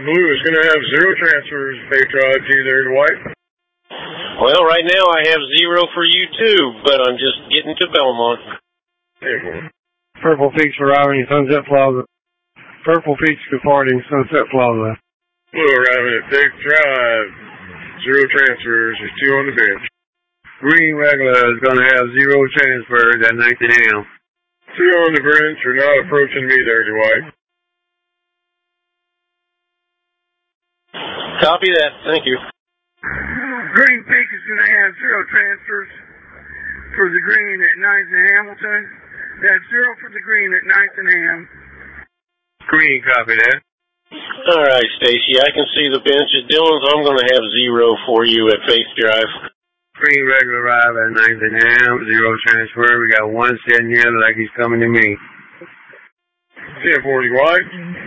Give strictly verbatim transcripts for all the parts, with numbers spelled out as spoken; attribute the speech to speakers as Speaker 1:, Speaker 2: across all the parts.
Speaker 1: Blue is going to have zero transfers, Faith Drive to you there, Dwight.
Speaker 2: Well, right now I have zero for you too, but I'm just getting to Belmont.
Speaker 1: Yeah,
Speaker 3: Purple Peaks arriving in Sunset Plaza. Purple Peaks departing Sunset Plaza.
Speaker 1: Blue arriving at Faith Drive. Zero transfers. There's two on the bench.
Speaker 3: Green regular is going to have zero transfers at nineteen a m
Speaker 1: Two on the bench are not approaching me there, Dwight.
Speaker 2: Copy that. Thank you.
Speaker 4: Green Peak is going to have zero transfers for the green at ninth and Hamilton. That's zero for the green at ninth and Ham.
Speaker 3: Green, copy that.
Speaker 2: All right, Stacy, I can see the bench at Dillon's. I'm going to have zero for you at Faith Drive.
Speaker 3: Green regular arrive at ninth and Ham, zero transfer. We got one sitting here like he's coming to me.
Speaker 1: ten forty White.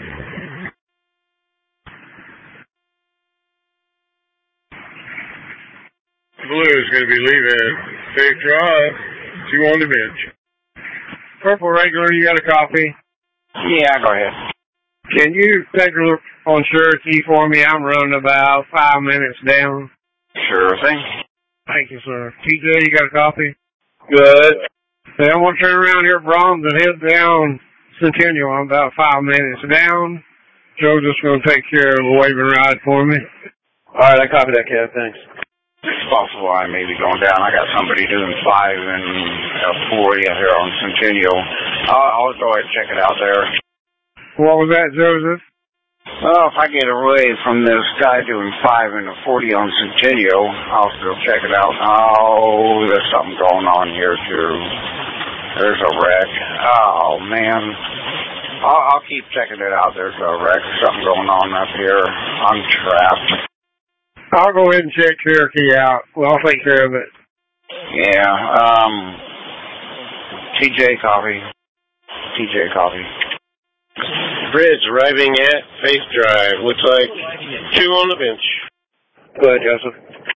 Speaker 1: Blue is going to be leaving Faith Drive. Two on the bench.
Speaker 3: Purple regular, you got a copy?
Speaker 5: Yeah, go ahead.
Speaker 3: Can you take a look on Cherokee for me? I'm running about five minutes down.
Speaker 5: Sure thing.
Speaker 3: Thank you, sir. T J, you got a copy?
Speaker 5: Good.
Speaker 3: Hey, I'm going to turn around here at Brahms and head down Centennial. I'm about five minutes down. Joe's just going to take care of the waving ride for me.
Speaker 5: All right, I copy that, Kev. Thanks. It's possible I may be going down. I got somebody doing five and uh, four yeah, here on Centennial. I'll, I'll go ahead and check it out there.
Speaker 3: What was that, Joseph?
Speaker 5: Well, if I get away from this guy doing five and a forty on Centennial, I'll still check it out. Oh, there's something going on here, too. There's a wreck. Oh, man. I'll, I'll keep checking it out. There's a wreck. Something going on up here. I'm trapped.
Speaker 3: I'll go ahead and check Cherokee out. Well, I'll take care of it.
Speaker 5: Yeah, um, T J copy. T J copy.
Speaker 2: Bridge arriving at Faith Drive. Looks like two on the bench.
Speaker 5: Go ahead, Joseph.